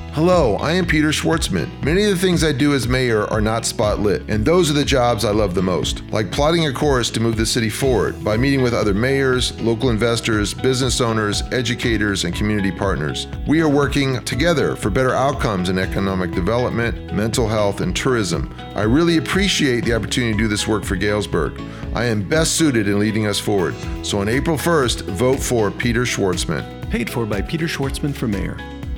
Hello, I am Peter Schwartzman. Many of the things I do as mayor are not spotlit, and those are the jobs I love the most, like plotting a course to move the city forward by meeting with other mayors, local investors, business owners, educators, and community partners. We are working together for better outcomes in economic development, mental health, and tourism. I really appreciate the opportunity to do this work for Galesburg. I am best suited in leading us forward. So on April 1st, vote for Peter Schwartzman. Paid for by Peter Schwartzman for mayor.